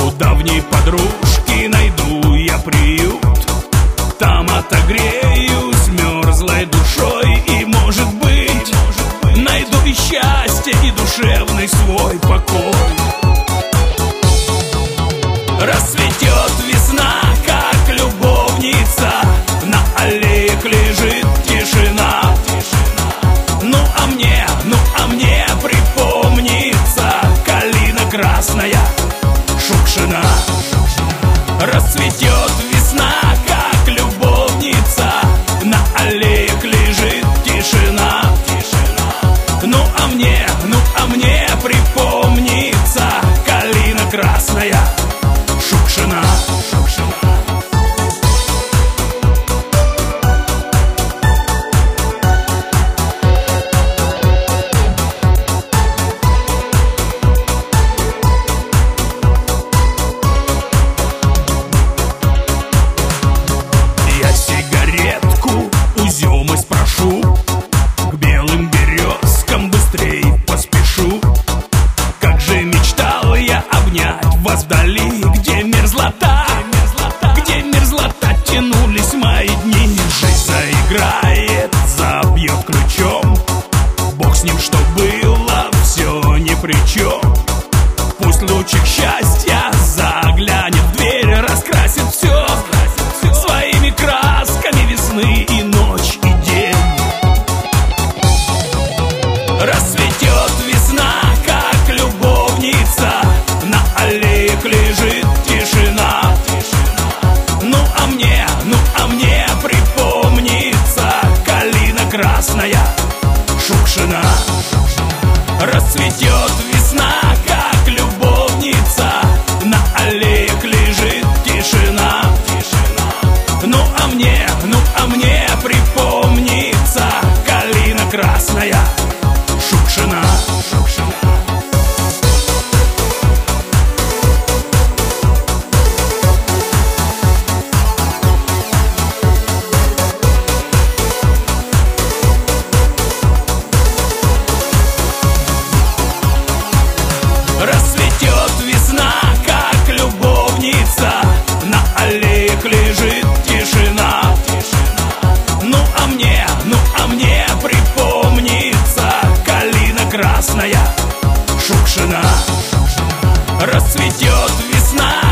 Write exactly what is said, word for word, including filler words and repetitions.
У давней подружки найду я приют, там отогреюсь мерзлой душой, и, может быть, найду и счастье, и душевный свой покой. Расцветет весна, как любовница, на аллеях лежит тишина. Ну а мне, ну а мне припомнится калина красная, Шукшина. Расцветет весна, как любовница, на аллеях лежит тишина. Ну а мне, ну а мне припомнится калина красная, Шукшина. Я сигаретку у Зёмы спрошу, к белым березкам быстрей поспешу. Как же мечтал я обнять вас вдали, где мерзлота, где мерзлота тянулись мои дни. Жизнь заиграет, забьет ключом, Бог с ним, что было, все ни при чем. Пусть лучик счастья заглянет в дверь, раскрасит все своими красками весны и ночь, и день. Расцветет весна, как любовница, на аллеях лежит тишина. Ну а мне, ну а мне припомнится калина красная, Шукшина. Расцветет весна, как любовница, на аллеях лежит тишина. Ну а мне, ну а мне припомнится калина красная, Шукшина. Расцветет весна, как любовница, на аллеях лежит тишина. Ну а мне, ну а мне припомнится калина красная, Шукшина. Расцветет весна,